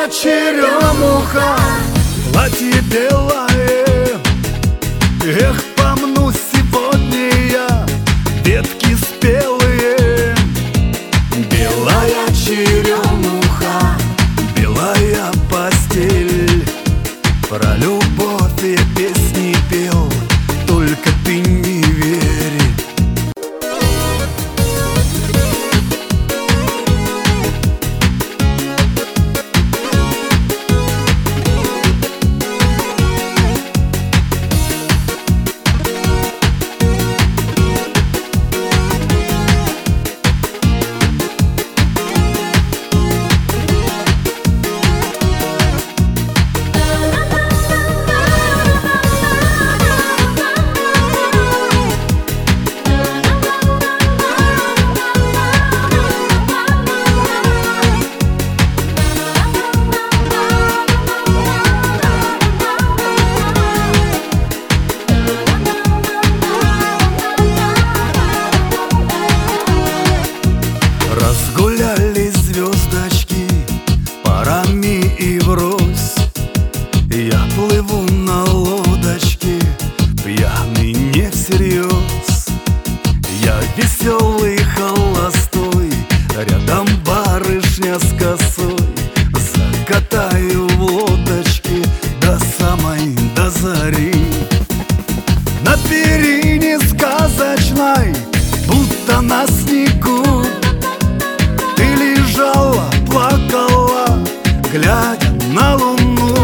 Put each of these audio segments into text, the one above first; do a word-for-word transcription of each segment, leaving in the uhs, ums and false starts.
Белая черемуха, платье белое. Эх, помну сегодня я ветки спелые. Белая черемуха, белая постель. Про любовь я песни пел, только ты не верь. Разгулялись звездочки парами и врозь. Я плыву на лодочке, пьяный не всерьез. Я веселый холостой, рядом барышня с косой. Закатаю в лодочке до самой до зари. На перине сказочной, будто на снегу, ты лежала, плакала, глядя на луну.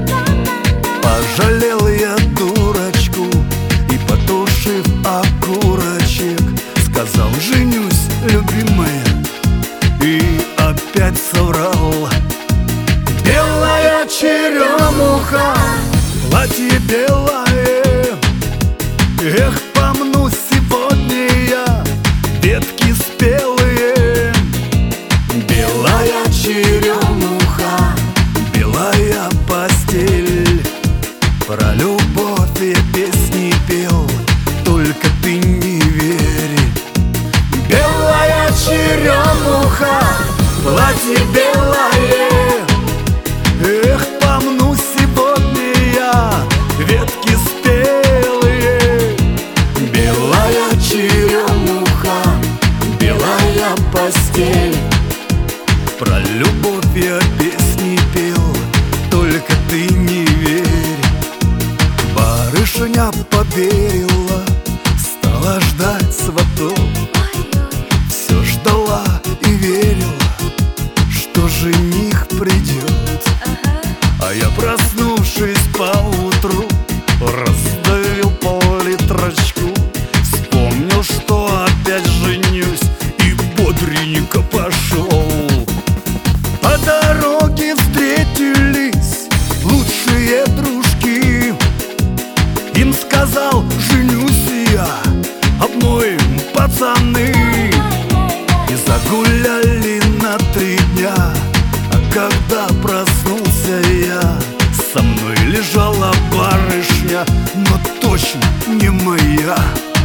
Пожалел я дурочку и, потушив окурочек, сказал: женюсь, любимая, и опять соврал. Белая черемуха, платье белое. Эх, помну сегодня я ветки спелые. Белая черемуха, белая постель. Про любовь я песни пел, только ты не верь. Белая черемуха, платье белое. Эх, помну сегодня я ветки спелые. Белая черемуха, белая постель. Про любовь я песни пел, только ты не верь. Барышня поверила, стала ждать сватов. Все ждала и верила, что жених придет. А я, проснувшись поутру, раздавил пол-литрочку. Вспомнил, что опять женюсь, и бодренько пошел. По дороге встретились лучшие дружки. Им сказал: женюсь я, обмоем пацаны. И загуляли на три дня. А когда проснулся я, со мной лежала барышня, но точно не моя.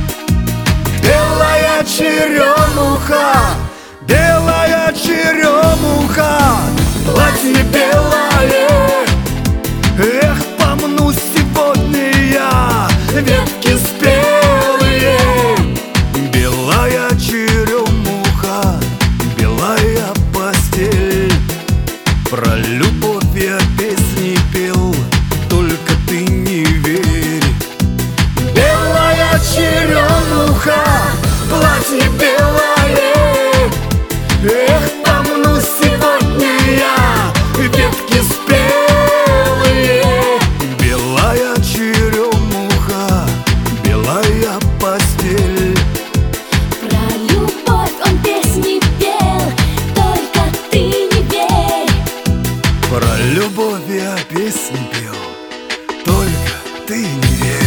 Белая черемуха, белая черемуха, платье белое. Эх, помну сегодня я ветки спелые. Белая черемуха, белая постель. Про любовь я песни пел, только ты не верь. Белая черемуха, платье белое. Эх, помну сегодня я ветки спелые. Белая черемуха, белая постель. Про любовь он песни пел, только ты не верь. Про любовь я песни пел, только ты не верь.